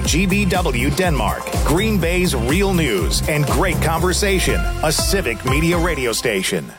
WGBW Denmark, Green Bay's real news and great conversation, a civic media radio station.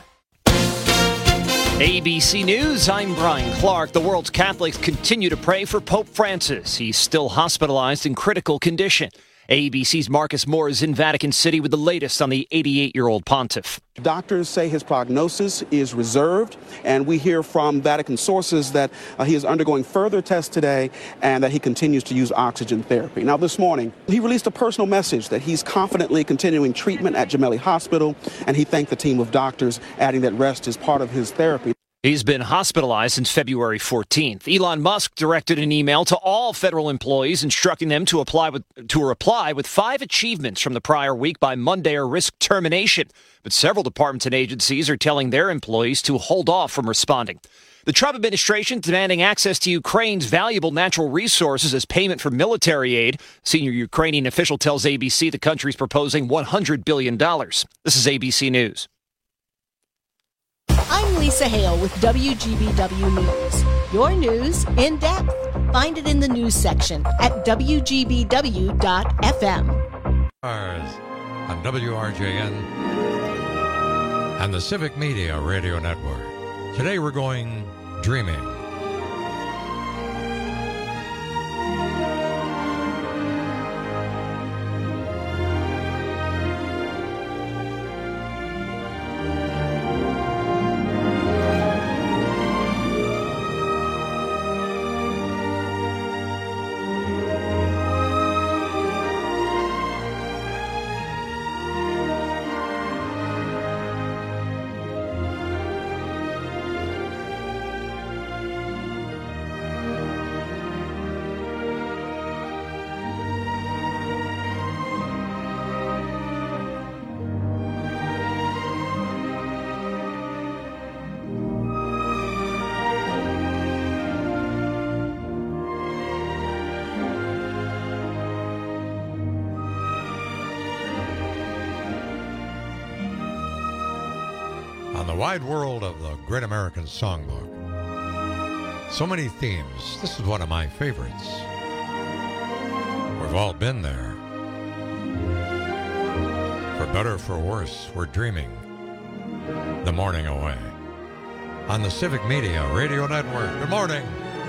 ABC News, I'm Brian Clark. The world's Catholics continue to pray for Pope Francis. He's still hospitalized in critical condition. ABC's Marcus Moore is in Vatican City with the latest on the 88-year-old pontiff. Doctors say his prognosis is reserved, and we hear from Vatican sources that he is undergoing further tests today and that he continues to use oxygen therapy. Now, this morning, he released a personal message that he's confidently continuing treatment at Gemelli Hospital, and he thanked the team of doctors, adding that rest is part of his therapy. He's been hospitalized since February 14th. Elon Musk directed an email to all federal employees instructing them to reply with 5 achievements from the prior week by Monday or risk termination. But several departments and agencies are telling their employees to hold off from responding. The Trump administration demanding access to Ukraine's valuable natural resources as payment for military aid. Senior Ukrainian official tells ABC the country's proposing $100 billion. This is ABC News. I'm Lisa Hale with WGBW News. Your news in depth. Find it in the news section at WGBW.FM. On WRJN and the Civic Media Radio Network. Today we're going dreaming. On the wide world of the Great American Songbook, so many themes. This is one of my favorites. We've all been there. For better or for worse, we're dreaming the morning away. On the Civic Media Radio Network. Good morning.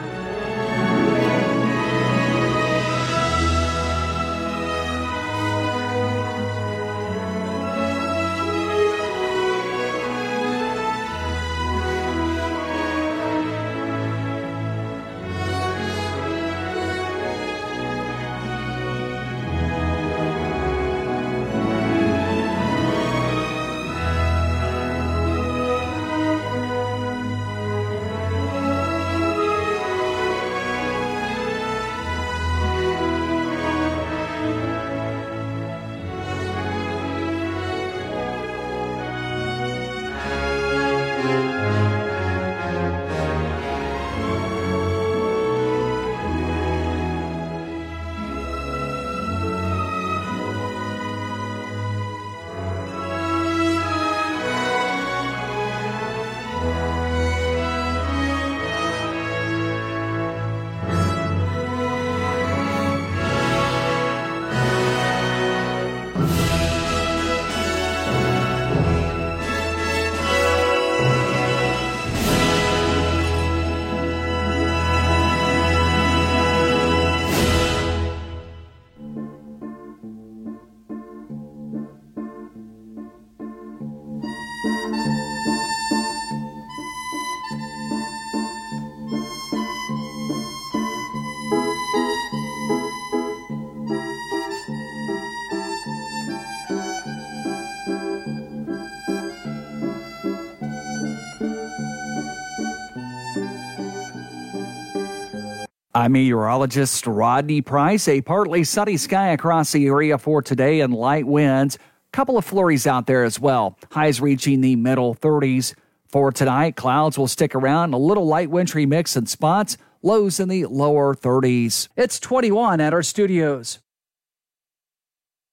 I'm meteorologist Rodney Price. A partly sunny sky across the area for today and light winds. Couple of flurries out there as well. Highs reaching the middle 30s. For tonight, clouds will stick around. A little light wintry mix in spots. Lows in the lower 30s. It's 21 at our studios.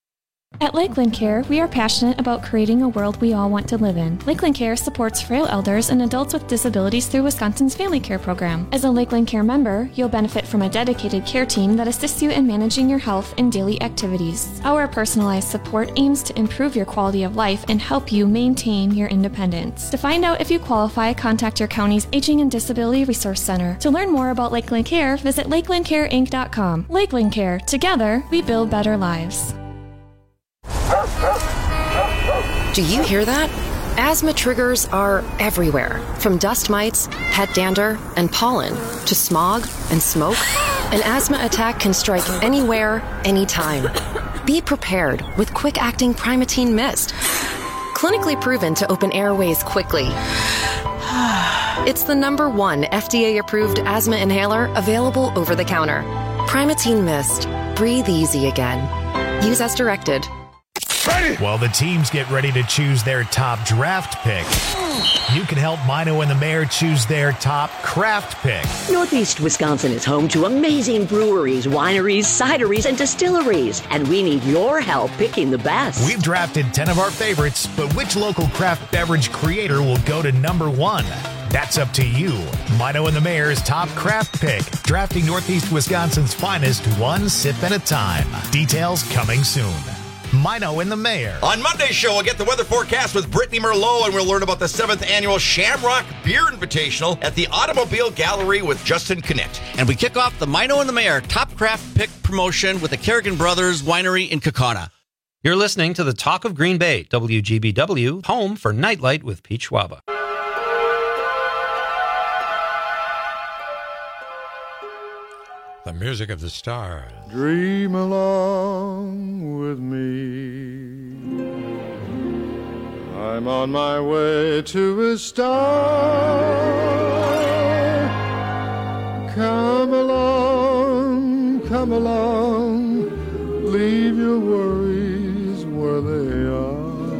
At Lakeland Care, we are passionate about creating a world we all want to live in. Lakeland Care supports frail elders and adults with disabilities through Wisconsin's Family Care Program. As a Lakeland Care member, you'll benefit from a dedicated care team that assists you in managing your health and daily activities. Our personalized support aims to improve your quality of life and help you maintain your independence. To find out if you qualify, contact your county's Aging and Disability Resource Center. To learn more about Lakeland Care, visit lakelandcareinc.com. Lakeland Care. Together, we build better lives. Do you hear that? Asthma triggers are everywhere, from dust mites, pet dander, and pollen, to smog and smoke. An asthma attack can strike anywhere, anytime. Be prepared with quick-acting Primatene Mist. Clinically proven to open airways quickly. It's the #1 FDA-approved asthma inhaler available over the counter. Primatene Mist. Breathe easy again. Use as directed. While the teams get ready to choose their top draft pick, you can help Mino and the Mayor choose their top craft pick. Northeast Wisconsin is home to amazing breweries, wineries, cideries, and distilleries, and we need your help picking the best. We've drafted 10 of our favorites, but which local craft beverage creator will go to #1? That's up to you. Mino and the Mayor's top craft pick, drafting Northeast Wisconsin's finest one sip at a time. Details coming soon. Mino and the Mayor. On Monday's show, we'll get the weather forecast with Brittany Merlot, and we'll learn about the 7th annual Shamrock Beer Invitational at the Automobile Gallery with Justin Connect. And we kick off the Mino and the Mayor Top Craft Pick promotion with the Kerrigan Brothers Winery in Kaukauna. You're listening to the Talk of Green Bay, WGBW, home for Nightlight with Pete Schwaba. The music of the stars. Dream along with me. I'm on my way to a star. Come along, leave your worries where they are.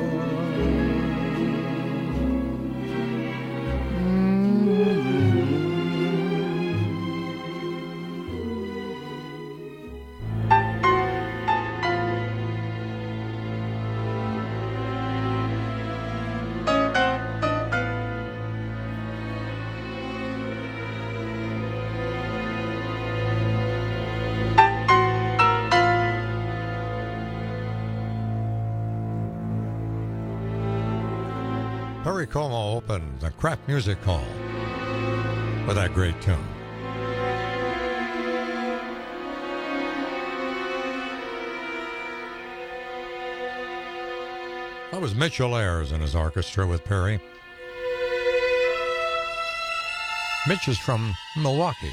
Perry Como opened the Craft Music Hall with that great tune. That was Mitchell Ayers and his orchestra with Perry. Mitch is from Milwaukee.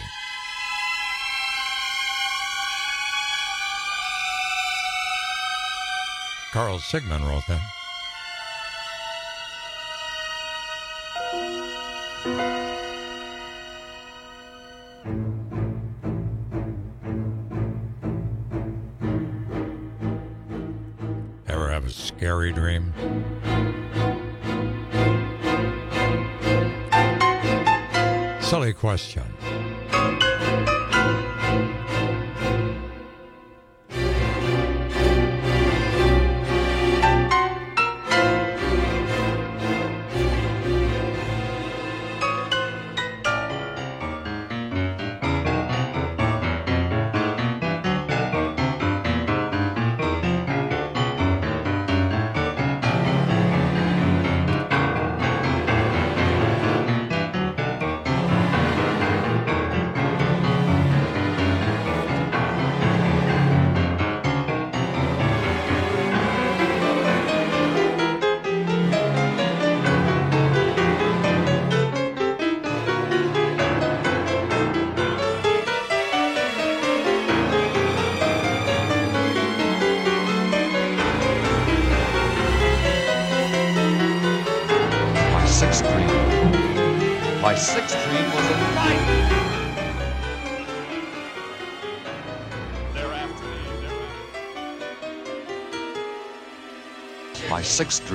Carl Sigman wrote that. Ever have a scary dream? Silly question. My sixth dream was a night. My sixth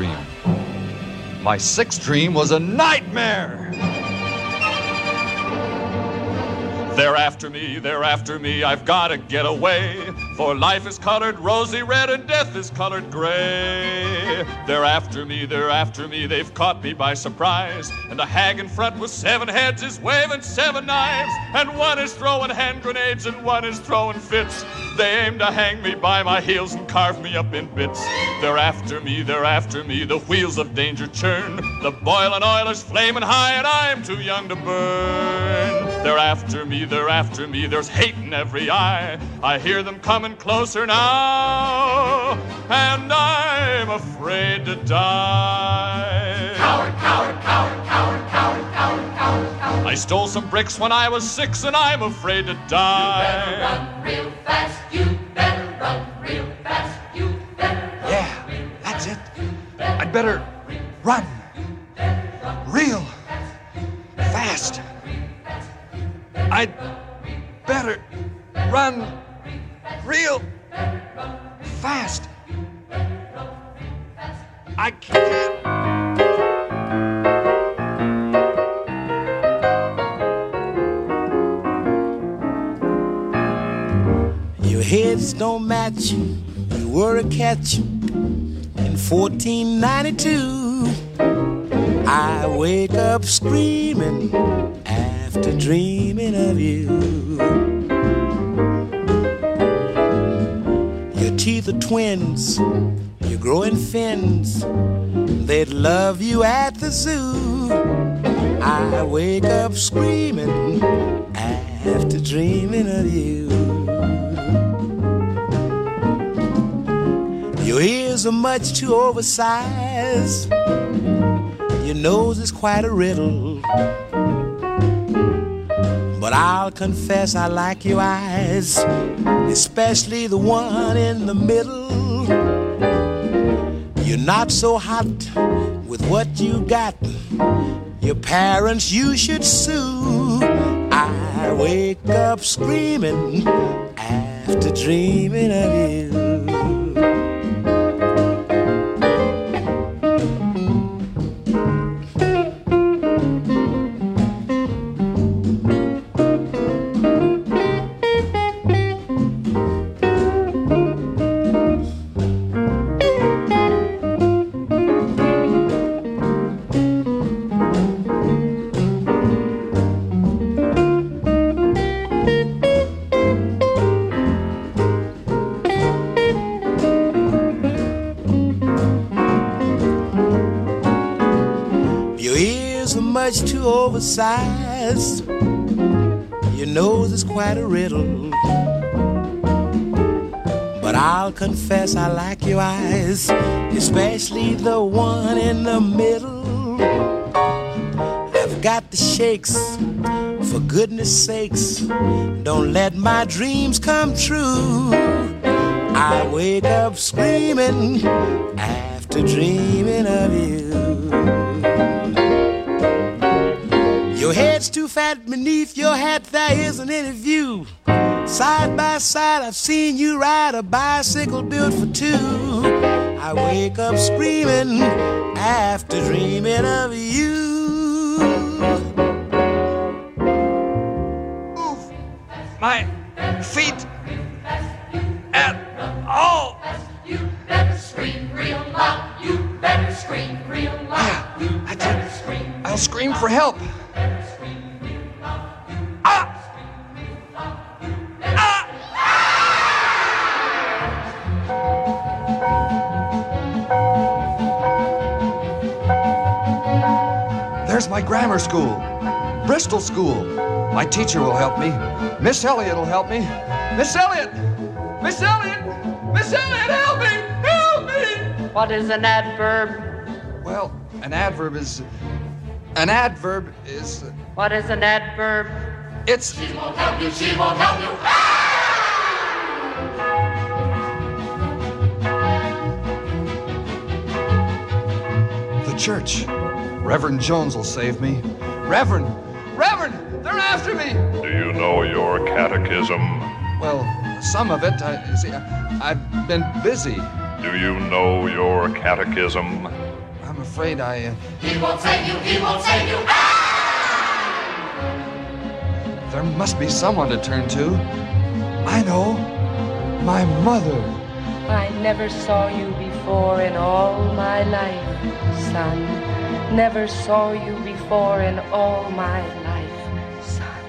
dream was a nightmare. They're after me, I've gotta get away. For life is colored rosy red and death is colored gray. They're after me, they've caught me by surprise. And the hag in front with 7 heads is waving 7 knives. And one is throwing hand grenades and one is throwing fits. They aim to hang me by my heels and carve me up in bits. They're after me, the wheels of danger churn. The boiling oil is flaming high and I'm too young to burn. They're after me, there's hate in every eye. I hear them coming closer now, and I'm afraid to die. Coward, coward, coward, coward, coward, coward, coward, coward. I stole some bricks when I was 6 and I'm afraid to die. You better run real fast, you better run real fast, you better run. Yeah, that's it. I'd better run real fast. I'd better run real fast. I can't. Your heads don't match you. You were a catch in 1492. I wake up screaming after dreaming of you. Your teeth are twins, you're growing fins. They'd love you at the zoo. I wake up screaming after dreaming of you. Your ears are much too oversized. Your nose is quite a riddle. But I'll confess I like your eyes, especially the one in the middle. You're not so hot with what you got. Your parents you should sue. I wake up screaming after dreaming of you. Too oversized. Your nose is quite a riddle. But I'll confess I like your eyes, especially the one in the middle. I've got the shakes, for goodness sakes. Don't let my dreams come true. I wake up screaming after dreaming of you. Your head's too fat beneath your hat, there isn't any view. Side by side, I've seen you ride a bicycle built for two. I wake up screaming after dreaming of you. Move my feet at all. You better scream real loud. You better scream real loud. You better scream. I'll scream for help. There's my grammar school, Bristol School. My teacher will help me. Miss Elliott will help me. Miss Elliott! Miss Elliott! Miss Elliott, help me! Help me! What is an adverb? Well, an adverb is... What is an adverb? It's... She won't help you, she won't help you. The church. Reverend Jones will save me. Reverend! They're after me! Do you know your catechism? Well, some of it. I've been busy. Do you know your catechism? I'm afraid I... He won't save you, he won't save you. There must be someone to turn to. I know. My mother. I never saw you before in all my life, son. Never saw you before in all my life, son.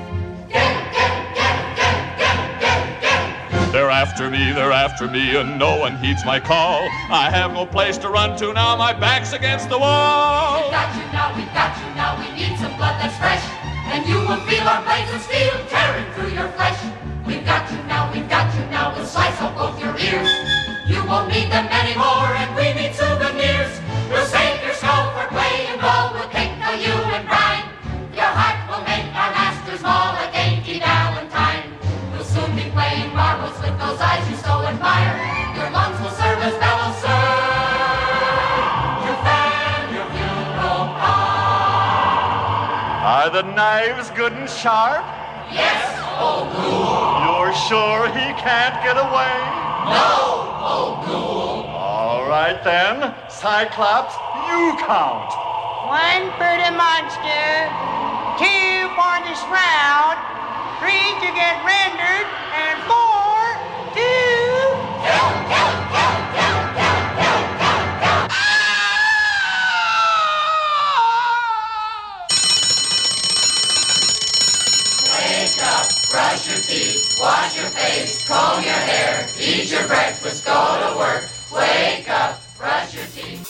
They're after me, and no one heeds my call. I have no place to run to now, my back's against the wall. We've got you now, we need some blood that's fresh. And you will feel our blades of steel tearing through your flesh. We've got you now, we'll slice off both your ears. You won't need them anymore, and we need souvenirs. We'll save your skull for playing ball, we'll tickle you and grind. Your heart will make our masters maul a dainty Valentine. We'll soon be playing marbles with those eyes you so admire. Your lungs will serve as bellows, sir, to fan your funeral pyre. Are the knives good and sharp? Yes, old ghoul. You're sure he can't get away? No, old ghoul. All right then, Cyclops, you count. 1 for the monster, 2 for the shroud, 3 to get rendered, and 4 to... Wake up, brush your teeth, wash your face, comb your hair, eat your breakfast, go to work. Wake up, brush your teeth.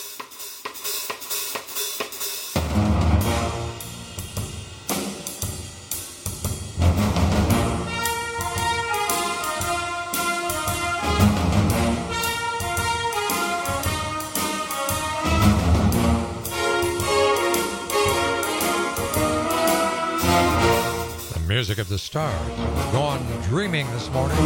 Music of the Stars. Go on dreaming this morning.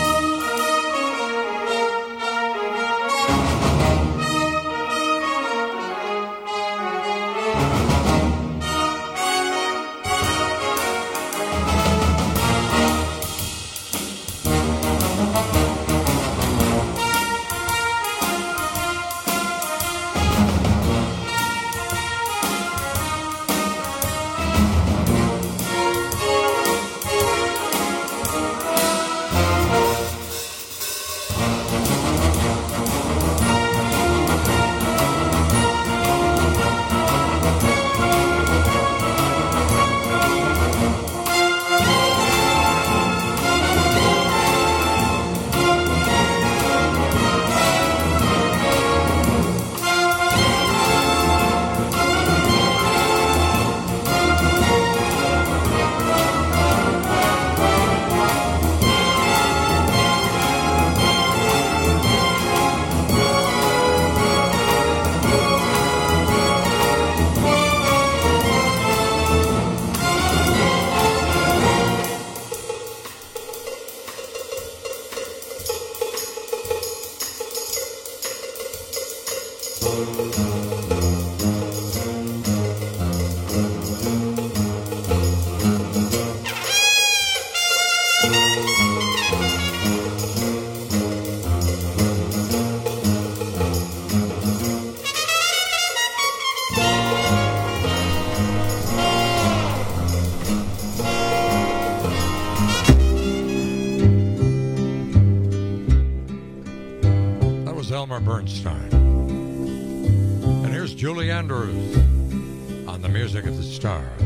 Elmer Bernstein. And here's Julie Andrews on the Music of the Stars.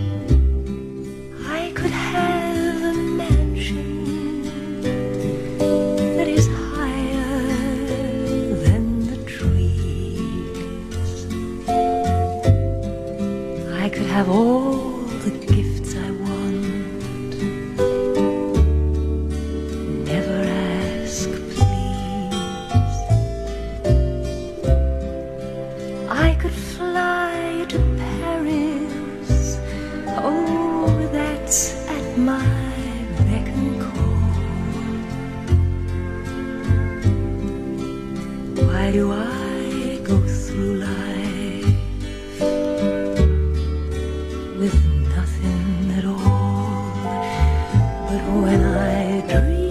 I could have a mansion that is higher than the trees. I could have all the gifts I want. Never ask I could fly to Paris. Oh, that's at my beck and call. Why do I go through life with nothing at all? But when I dream,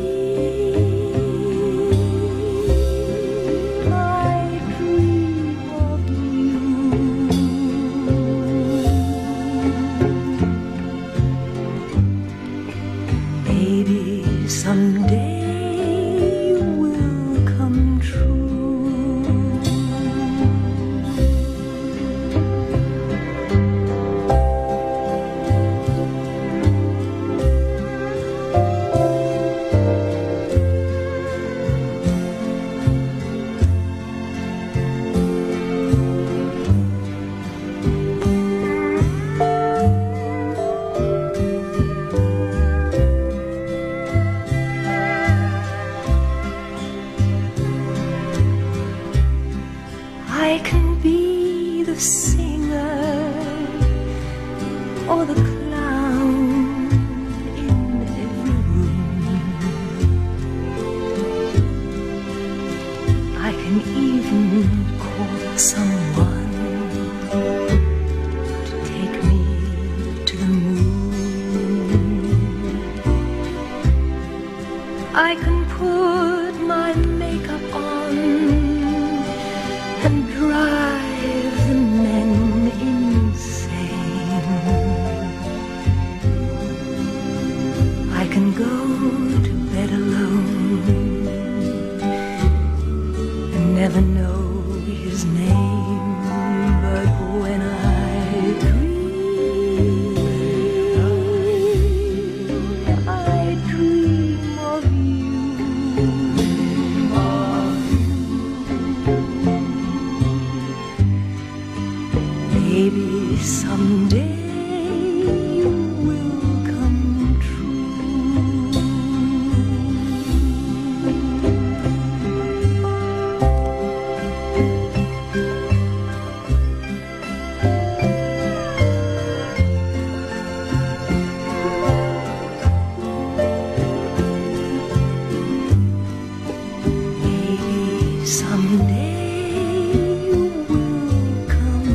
I can be the singer or the clown in every room. I can even call someone to take me to the moon. I can put my makeup on and drive the men insane. I can go to bed alone and never know his name, but when I dream of you, maybe someday you will come maybe someday you will come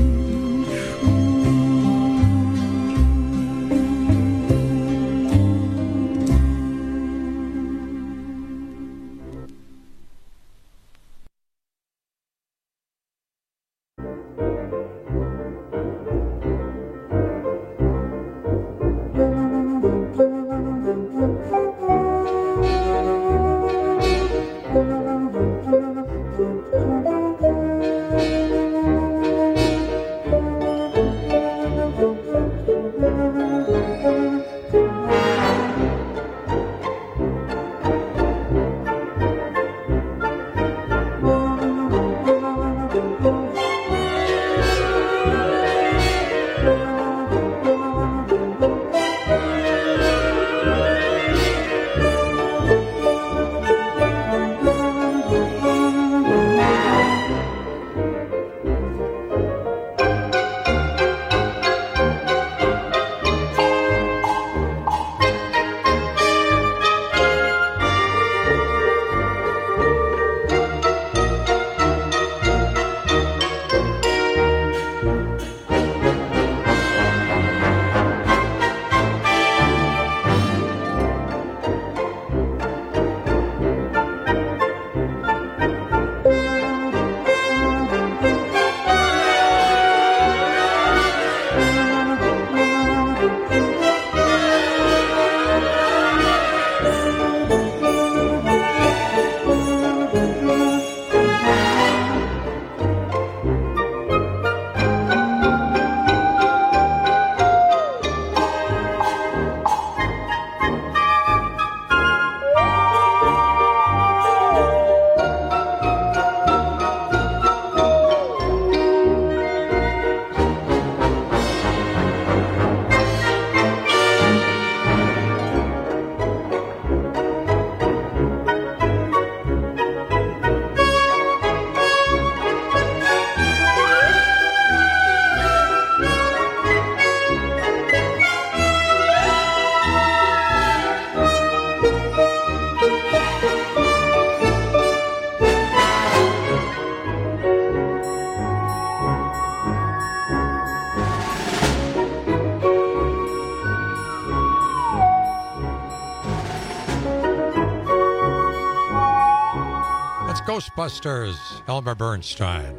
Ghostbusters, Elmer Bernstein.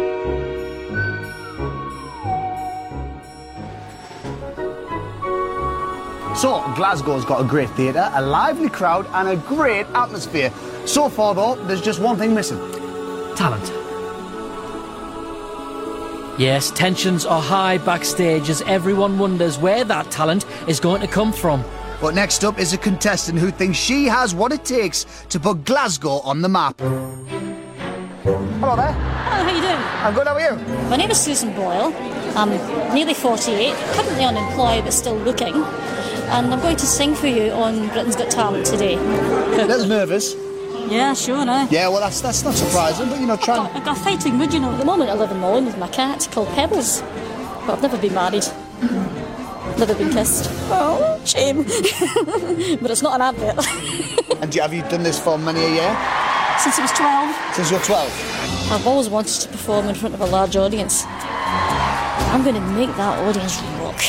So, Glasgow's got a great theatre, a lively crowd and a great atmosphere. So far, though, there's just one thing missing. Talent. Yes, tensions are high backstage as everyone wonders where that talent is going to come from. But next up is a contestant who thinks she has what it takes to put Glasgow on the map. Hello there. Hello, how you doing? I'm good, how are you? My name is Susan Boyle. I'm nearly 48, currently unemployed but still looking. And I'm going to sing for you on Britain's Got Talent today. A little nervous. Yeah, sure, no. Yeah, well, that's not surprising, but, you know, try and... I've got a fighting mood, you know. At the moment, I live in Mullen with my cat called Pebbles. But I've never been married. Never been kissed. Oh, shame. But it's not an advert. And have you done this for many a year? Since I was 12. Since you're 12? I've always wanted to perform in front of a large audience. I'm going to make that audience rock.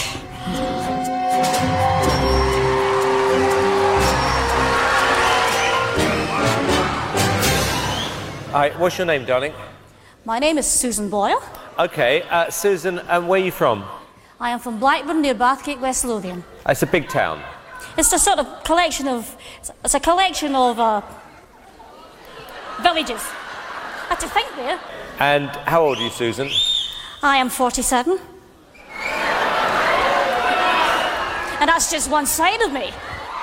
Hi, what's your name, darling? My name is Susan Boyle. Okay, Susan, where are you from? I am from Blackburn near Bathgate, West Lothian. It's a big town. It's a sort of collection of... It's a collection of villages. I had to think there. And how old are you, Susan? I am 47. And that's just one side of me.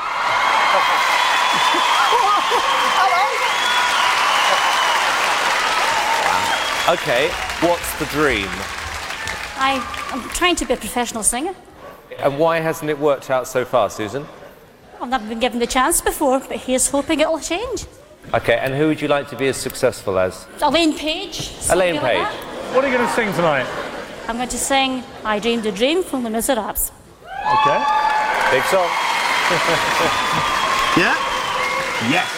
Okay, what's the dream? I'm trying to be a professional singer. And why hasn't it worked out so far, Susan? I've never been given the chance before, but here's hoping it'll change. Okay, and who would you like to be as successful as? Elaine Page. Elaine Page. Like what are you going to sing tonight? I'm going to sing I Dreamed a Dream from Les Miserables. Okay. Big song. Yeah? Yes.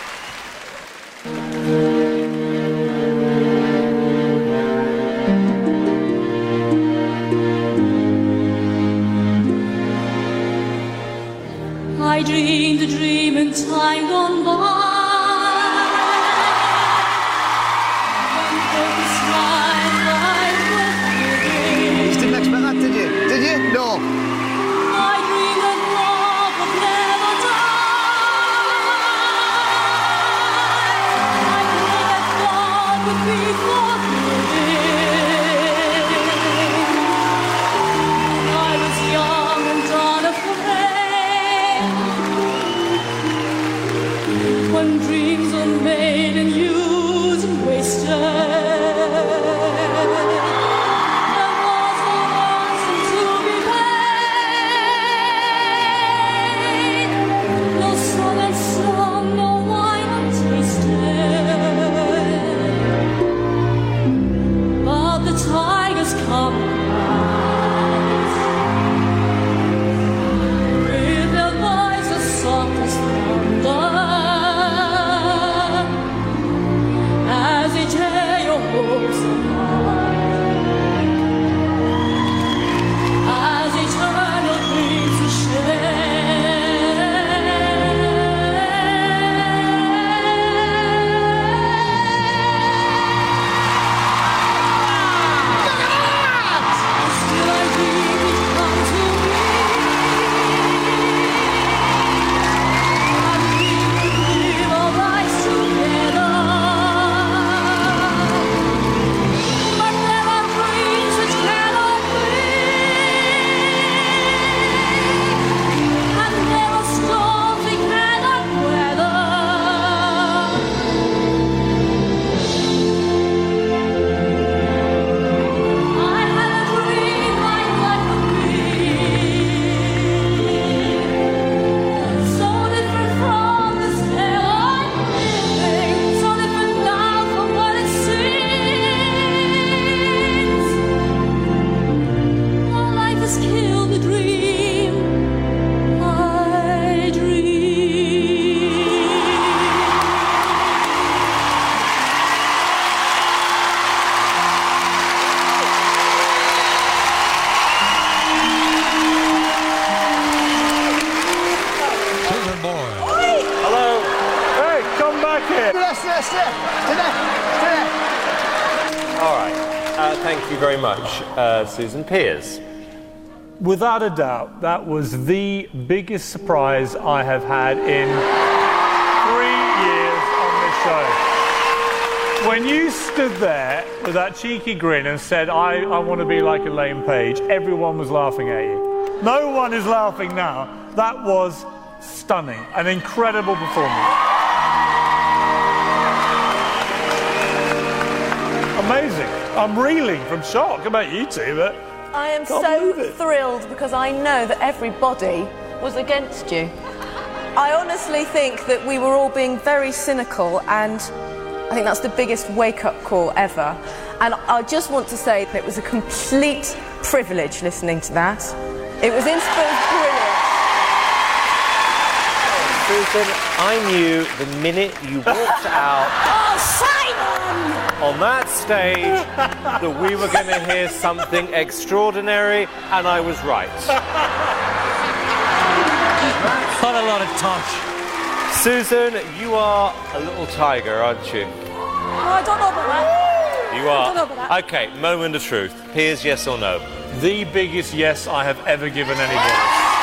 I dreamed a dream in time gone by. You didn't expect that, did you? Did you? No. I dreamed that love would never die. I dreamed that God would be forgiven. I was young and unafraid. When dreams are made and used and wasted, there was no ransom to be paid, no song unsung, no wine untasted. But the tigers come with their voices soft as thunder. As they tear your hopes apart, as they turn your dreams to still I dream it come to me. I dream we live our lives together. But there are dreams which cannot be, and there are storms we cannot weather. I had a dream like life would be, so different from this tale I'm living, so different now from what it seems. My life has killed the dream I Susan Boyle. Hello. Hey, come back here. All right, thank you very much, Susan. Piers. Without a doubt, that was the biggest surprise I have had in 3 years on this show. When you stood there with that cheeky grin and said, I want to be like Elaine Page, everyone was laughing at you. No one is laughing now. That was stunning. An incredible performance. Amazing. I'm reeling from shock. How about you two? But I am Can't so believe it. thrilled because I know that everybody was against you. I honestly think that we were all being very cynical, and I think that's the biggest wake-up call ever. And I just want to say that it was a complete privilege listening to that. It was brilliant. Susan, I knew the minute you walked out on that stage that we were going to hear something extraordinary, and I was right. Not a lot of tosh. Susan, you are a little tiger, aren't you? Oh, I don't know about that. You are. I don't know about that. Okay, moment of truth. Piers, yes or no? The biggest yes I have ever given anybody.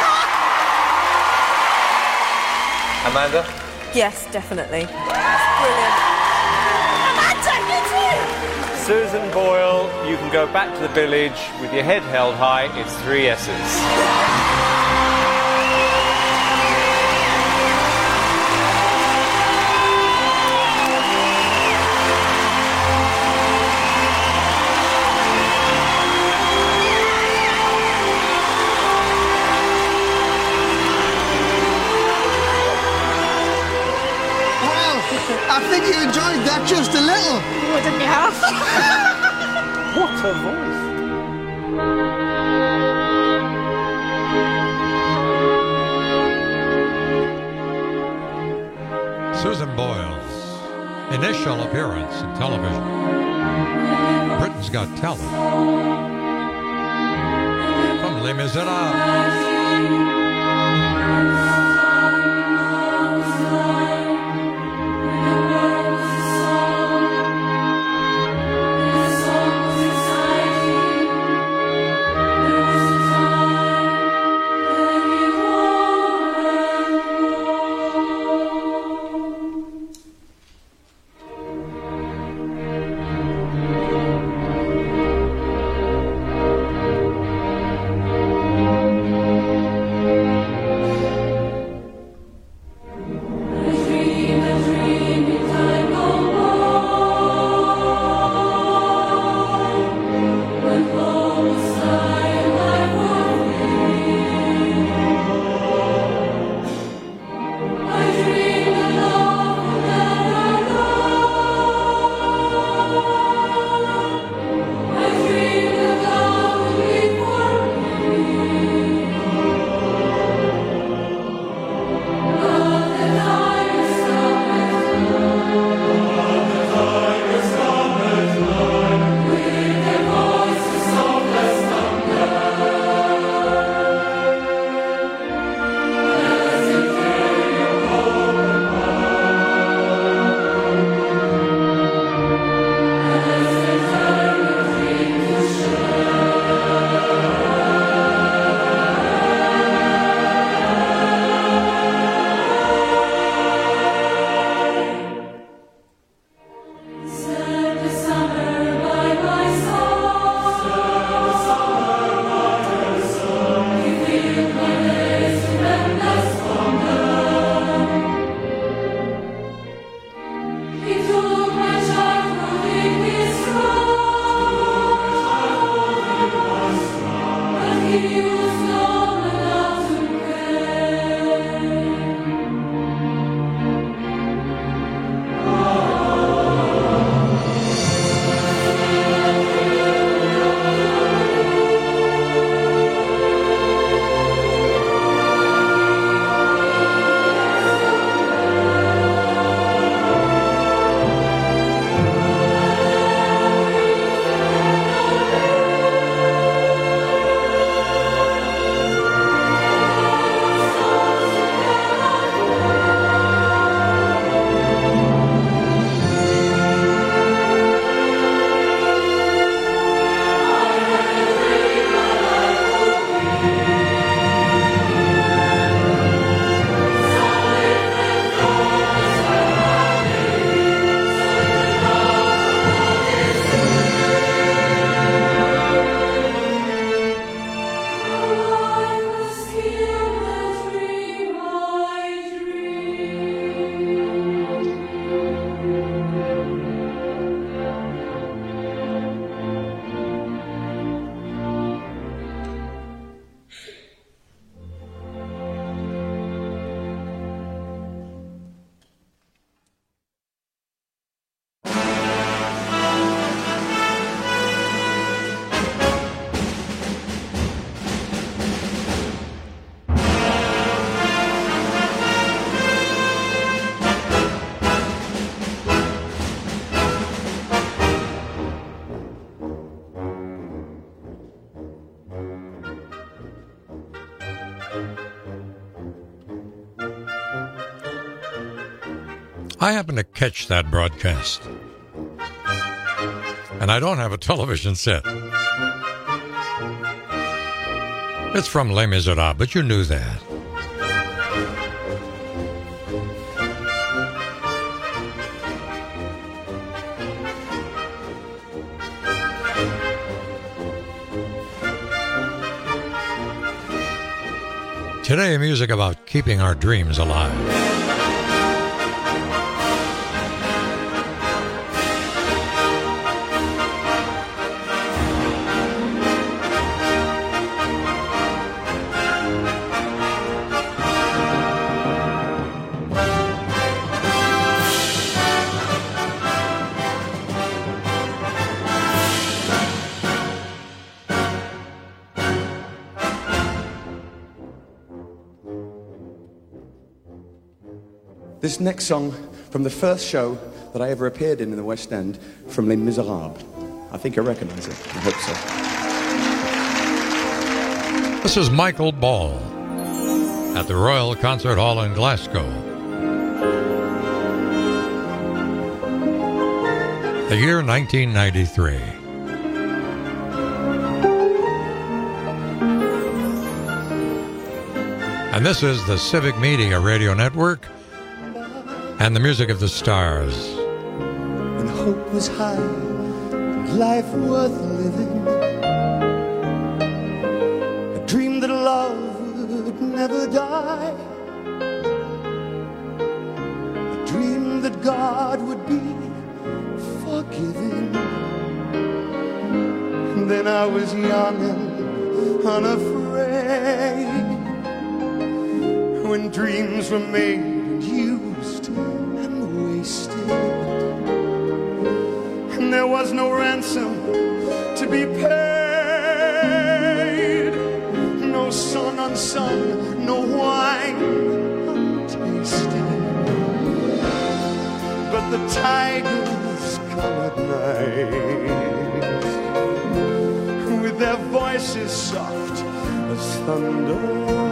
Amanda? Yes, definitely. Brilliant. Amanda, you too! Susan Boyle, you can go back to the village with your head held high. It's 3 yeses. I think you enjoyed that just a little. Wouldn't you have? What a voice. Susan Boyle's initial appearance in television. Britain's Got Talent. From Les Miserables. I happened to catch that broadcast. And I don't have a television set. It's from Les Miserables, but you knew that. Today, music about keeping our dreams alive. This next song from the first show that I ever appeared in the West End, from Les Miserables. I think I recognise it. I hope so. This is Michael Ball at the Royal Concert Hall in Glasgow. The year 1993. And this is the Civic Media Radio Network and the music of the stars. When hope was high and life worth living, a dream that love would never die, a dream that God would be forgiving. And then I was young and unafraid, when dreams were made and used and wasted, and there was no ransom to be paid, no song unsung, no wine untasted. But the tigers come at night, with their voices soft as thunder,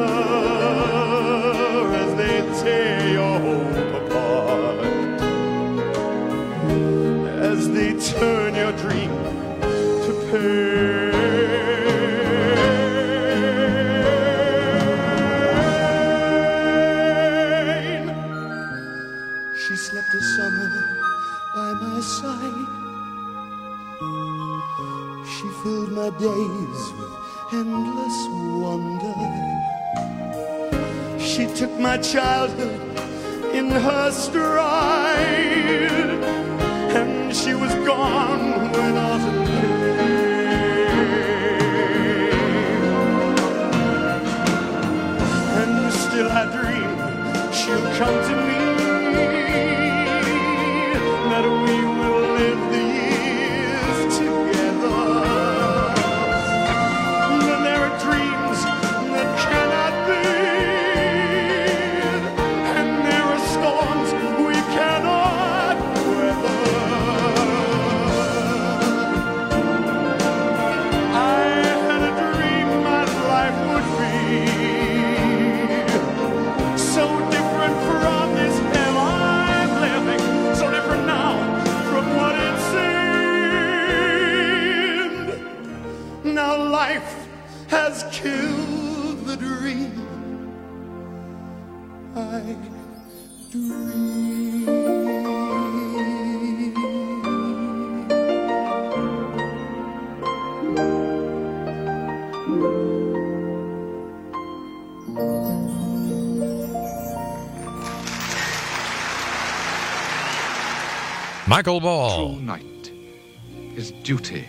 as they tear your hope apart, as they turn your dream to pain. She slept a summer by my side, she filled my days with endless wonder. She took my childhood in her stride, and she was gone when autumn came. And still I dream she'll come to me, that we will live the years together. But there are dreams that cannot be, and there are storms we cannot weather. I had a dream my life would be so different from this hell I'm living, so different now from what it seemed. Now life has killed the dream I dreamed. Michael Ball. True knight, his duty,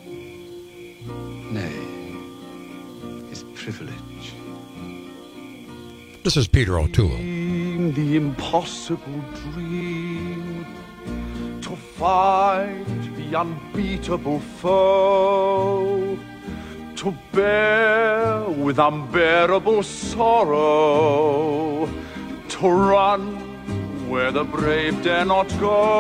nay, his privilege. This is Peter O'Toole. The impossible dream, to fight the unbeatable foe, to bear with unbearable sorrow, to run where the brave dare not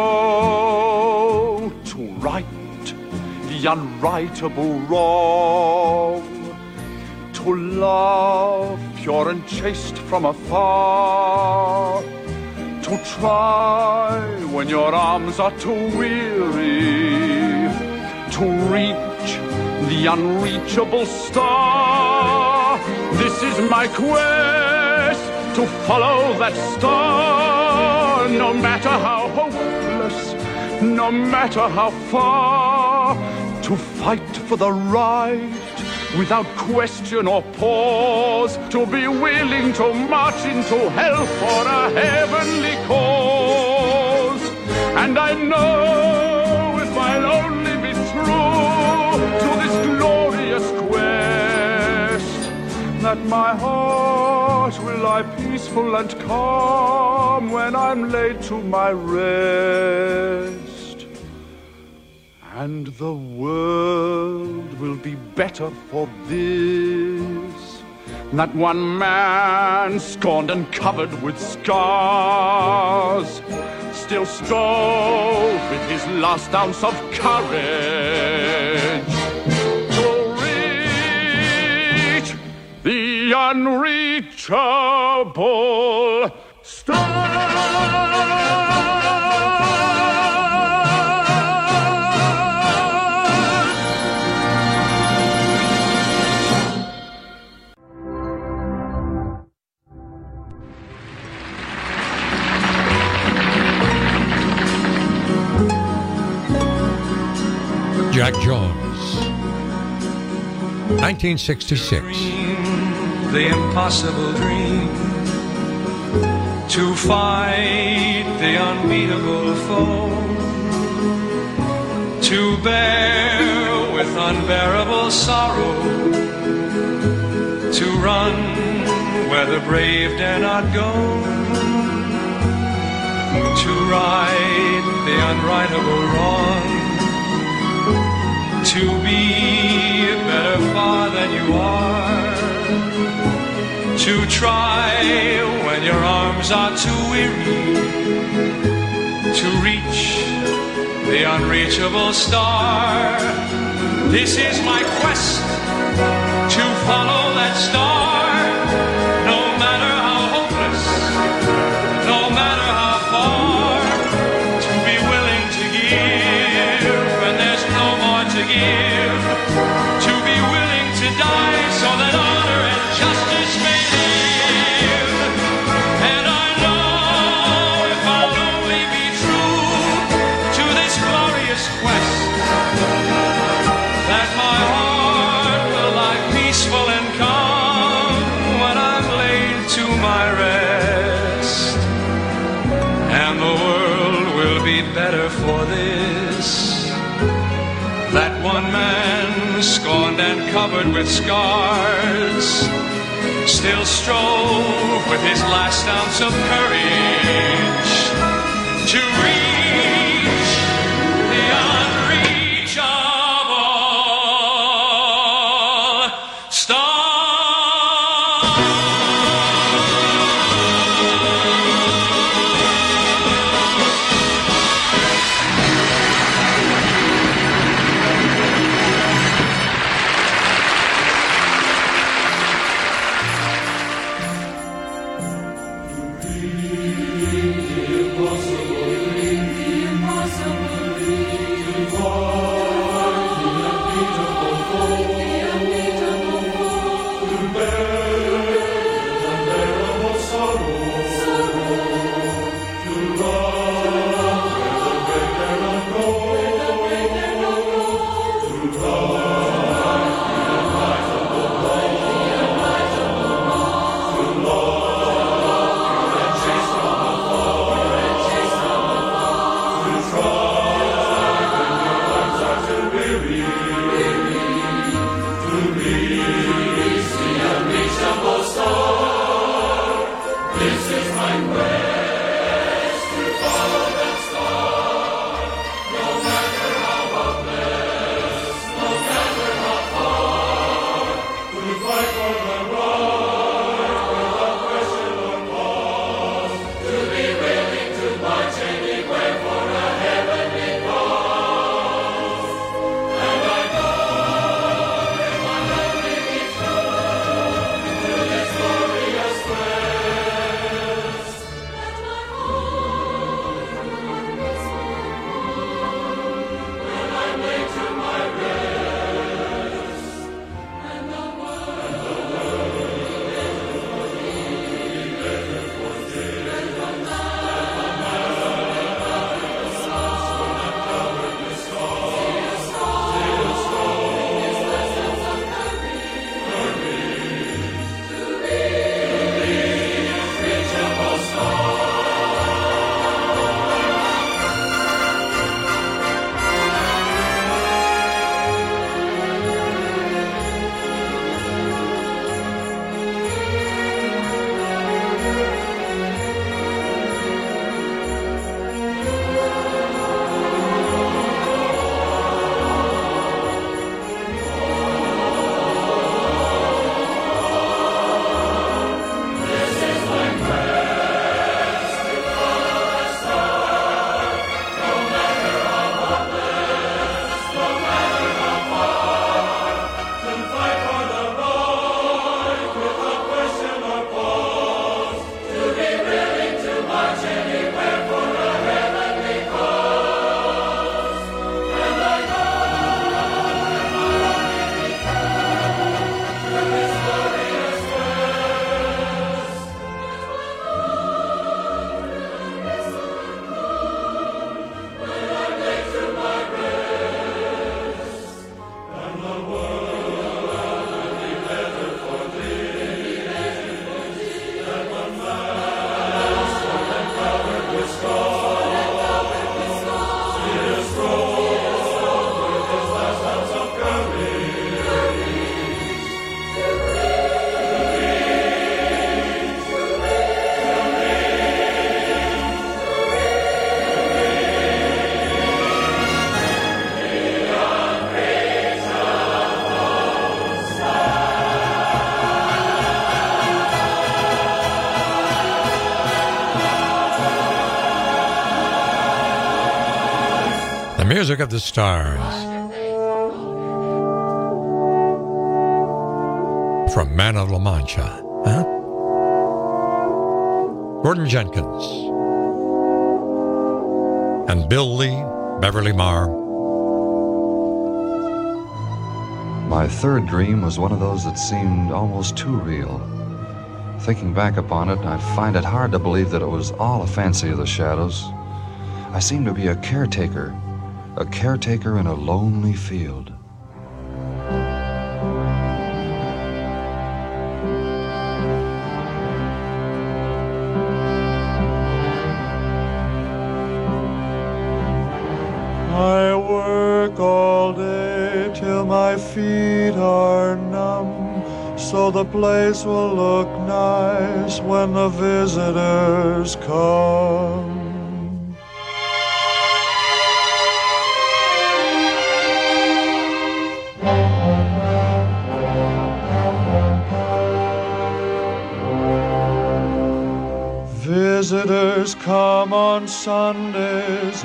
go, to right the unrightable wrong, to love pure and chaste from afar, to try when your arms are too weary to reach the unreachable star. This is my quest to follow that star, no matter how hopeless, no matter how far, to fight for the right without question or pause, to be willing to march into hell for a heavenly cause. And I know if I'll only be true to this glorious quest, that my heart will lie peaceful and calm when I'm laid to my rest. And the world will be better for this, that one man scorned and covered with scars still strove with his last ounce of courage to reach the unreachable star. Jack Jones, 1966. The impossible dream, to fight the unbeatable foe, to bear with unbearable sorrow, to run where the brave dare not go, to right the unrightable wrong, to be better far than you are, to try when your arms are too weary, to reach the unreachable star. This is my quest, to follow that star, no matter how hopeless, no matter how far, to be willing to give when there's no more to give, to be willing to die so that honor and justice may live. And I know if I'll only be true to this glorious quest, that my heart will lie peaceful and calm when I'm laid to my rest, and the world will be better for this, that one man scorned and covered with scars still strove with his last ounce of courage to reach the unreachable star. The music of the stars. From Man of La Mancha. Huh? Gordon Jenkins. And Bill Lee, Beverly Marr. My third dream was one of those that seemed almost too real. Thinking back upon it, I find it hard to believe that it was all a fancy of the shadows. I seemed to be a caretaker in a lonely field. I work all day till my feet are numb, so the place will look nice when the visitors come. Visitors come on Sundays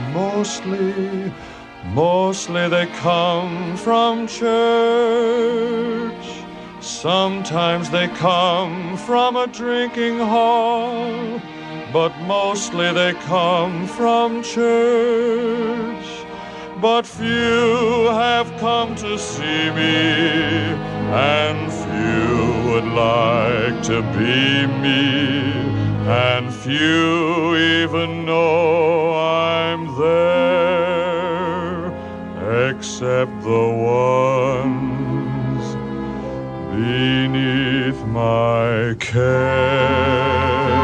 mostly they come from church. Sometimes they come from a drinking hall, but mostly they come from church. But few have come to see me, and few would like to be me, and few even know I'm there, except the ones beneath my care.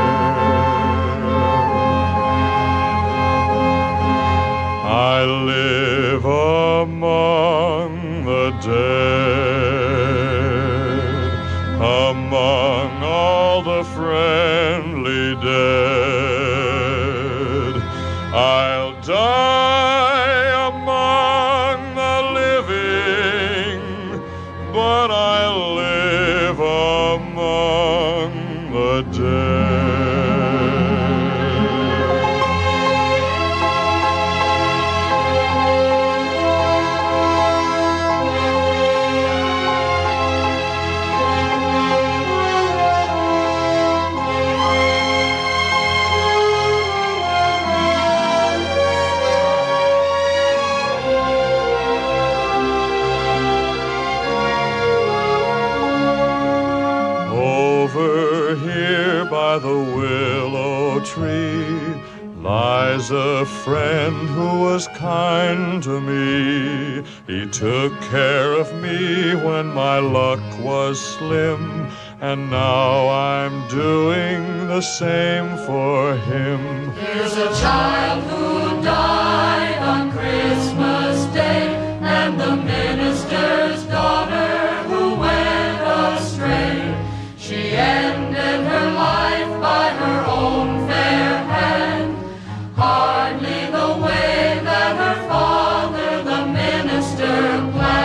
I live among the dead, among all the friendly dead. I'll die among the living, but I'll live among the dead. By the willow tree lies a friend who was kind to me. He took care of me when my luck was slim, and now I'm doing the same for him. Here's a child who died on Christmas Day, and the minister's daughter who went astray. She ended her life by her own fair hand, hardly the way that her father, the minister,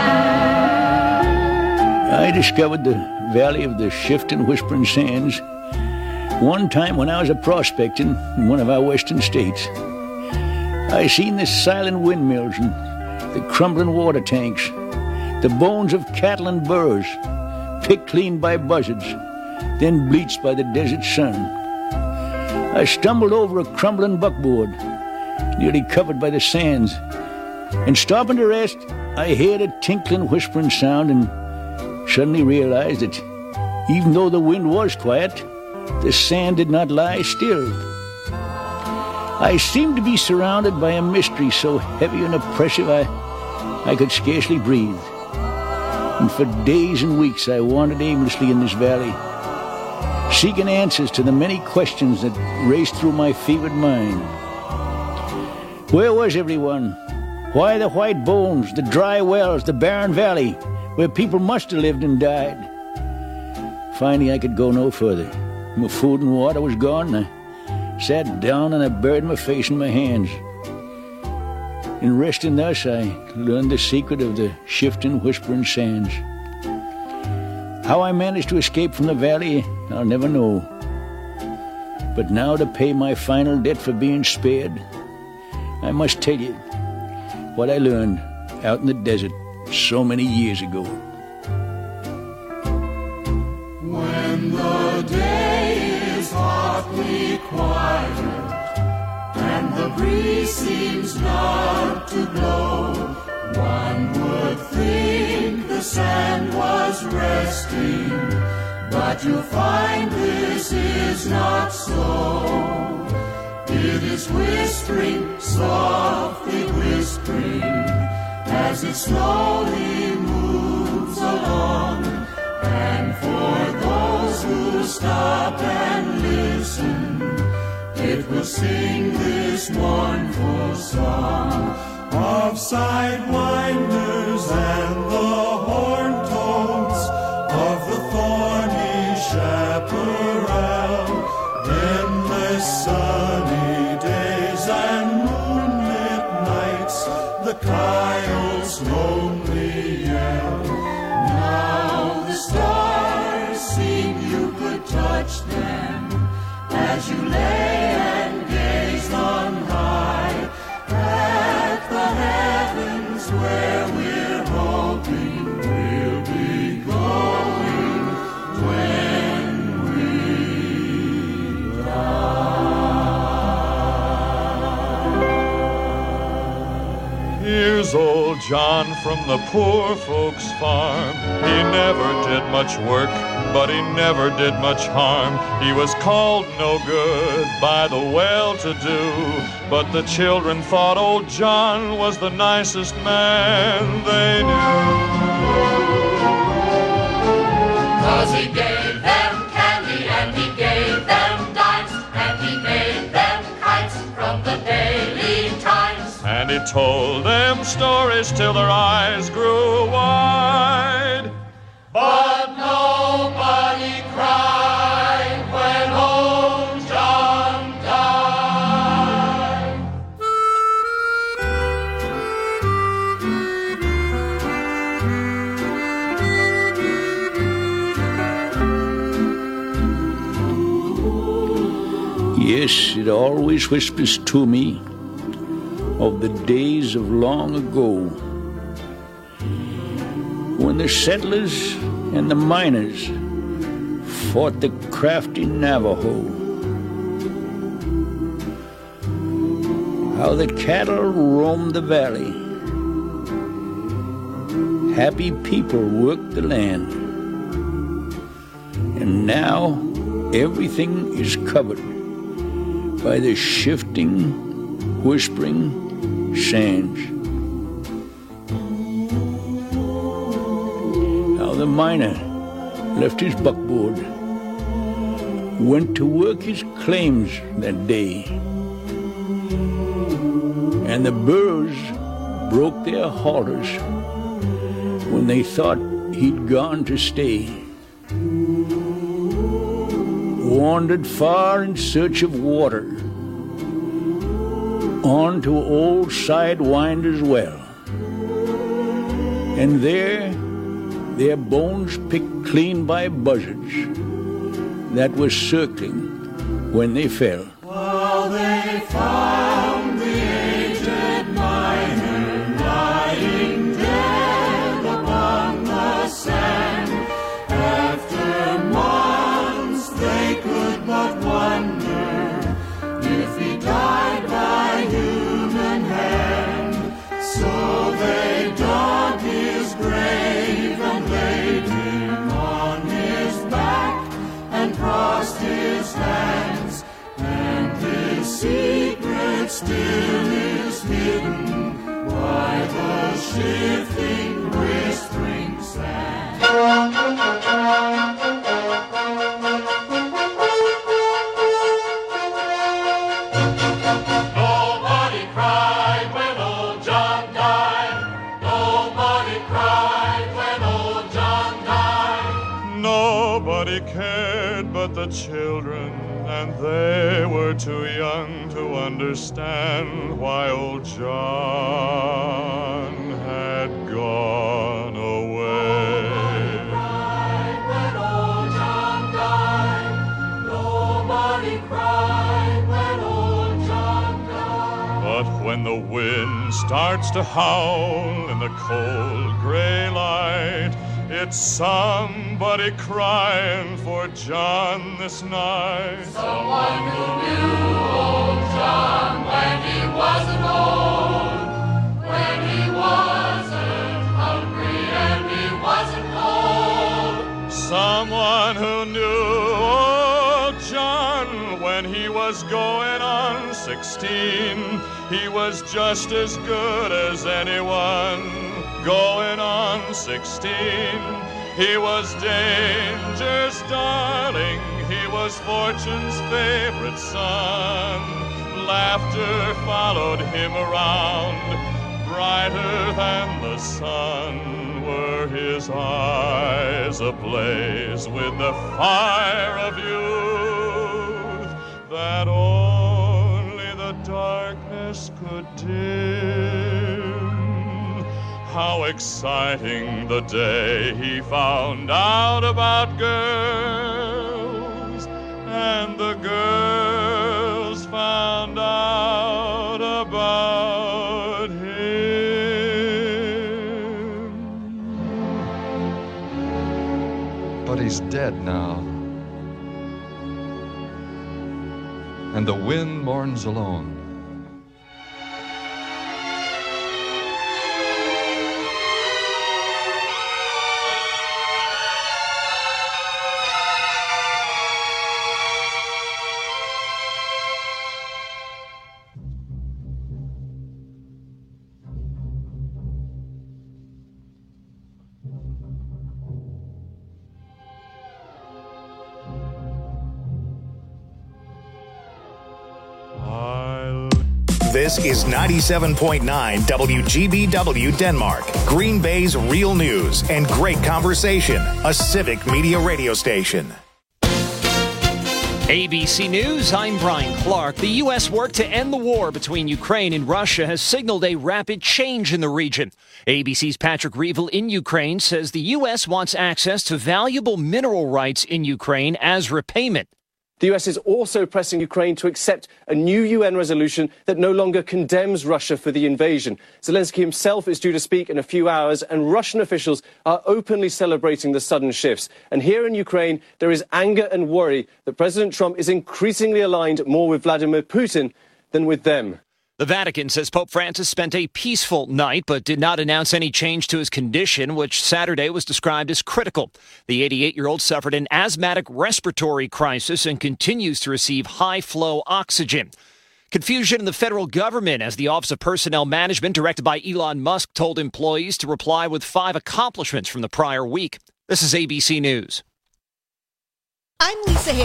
planned. I discovered the Valley of the Shifting Whispering Sands one time when I was a prospecting in one of our western states. I seen the silent windmills and the crumbling water tanks, the bones of cattle and burros, picked clean by buzzards, then bleached by the desert sun. I stumbled over a crumbling buckboard, nearly covered by the sands, and stopping to rest, I heard a tinkling, whispering sound and suddenly realized that even though the wind was quiet, the sand did not lie still. I seemed to be surrounded by a mystery so heavy and oppressive I could scarcely breathe. And for days and weeks I wandered aimlessly in this valley, seeking answers to the many questions that raced through my fevered mind. Where was everyone? Why the white bones, the dry wells, the barren valley, where people must have lived and died? Finally, I could go no further. My food and water was gone, and I sat down and I buried my face in my hands. In resting thus, I learned the secret of the shifting, whispering sands. How I managed to escape from the valley, I'll never know. But now, to pay my final debt for being spared, I must tell you, what I learned out in the desert so many years ago. When the day is hotly quiet and the breeze seems not to blow, one would think the sand was resting, but you'll find this is not so. It is whispering, softly whispering, as it slowly moves along. And for those who stop and listen, it will sing this mournful song of sidewinders and the horn toads, of the thorny chaparral, endless sunny days and moonlit nights, the coyote's lonely yell. Now the stars seem you could touch them as you lay and gazed on high at the heavens where we're hoping we'll be going when we die. Here's old John from the poor folks' farm. He never did much work, but he never did much harm. He was called no good by the well-to-do, but the children thought old John was the nicest man they knew. 'Cause he gave them candy and he gave them dimes and he made them kites from the Daily Times. And he told them stories till their eyes grew wide. But nobody cried when old John died. Yes, it always whispers to me of the days of long ago, when the settlers and the miners fought the crafty Navajo. How the cattle roamed the valley. Happy people worked the land. And now everything is covered by the shifting, whispering sands. How the miner left his buckboard, went to work his claims that day, and the burros broke their halters when they thought he'd gone to stay. Wandered far in search of water, on to old Sidewinder's well, and there their bones picked clean by buzzards that were circling when they fell. While they found the aged miner lying dead upon the sand, after months they could but wonder if he died by human hand. So they dug his grave and laid him on his back and crossed his hands, and his secret still is hidden by the shifting, whispering sand. Nobody cried when old John died. Nobody cried when old John died. Nobody cared but the children, and they were too young to understand why old John had gone away. Cried when old John died. Nobody cried when old John died. But when the wind starts to howl in the cold gray light, it's somebody crying for John this night. Someone who knew old John when he wasn't old, when he wasn't hungry and he wasn't cold. Someone who knew old John when he was going on 16. He was just as good as anyone going on 16. He was danger's darling. He was fortune's favorite son. Laughter followed him around. Brighter than the sun were his eyes ablaze with the fire of youth that only the darkness could dim. How exciting the day he found out about girls, and the girls found out about him. But he's dead now, and the wind mourns alone. This is 97.9 WGBW Denmark, Green Bay's real news and great conversation, a civic media radio station. ABC News, I'm Brian Clark. The U.S. work to end the war between Ukraine and Russia has signaled a rapid change in the region. ABC's Patrick Reevell in Ukraine says the U.S. wants access to valuable mineral rights in Ukraine as repayment. The US is also pressing Ukraine to accept a new UN resolution that no longer condemns Russia for the invasion. Zelensky himself is due to speak in a few hours, and Russian officials are openly celebrating the sudden shifts. And here in Ukraine, there is anger and worry that President Trump is increasingly aligned more with Vladimir Putin than with them. The Vatican says Pope Francis spent a peaceful night but did not announce any change to his condition, which Saturday was described as critical. The 88-year-old suffered an asthmatic respiratory crisis and continues to receive high-flow oxygen. Confusion in the federal government as the Office of Personnel Management, directed by Elon Musk, told employees to reply with 5 accomplishments from the prior week. This is ABC News. I'm Lisa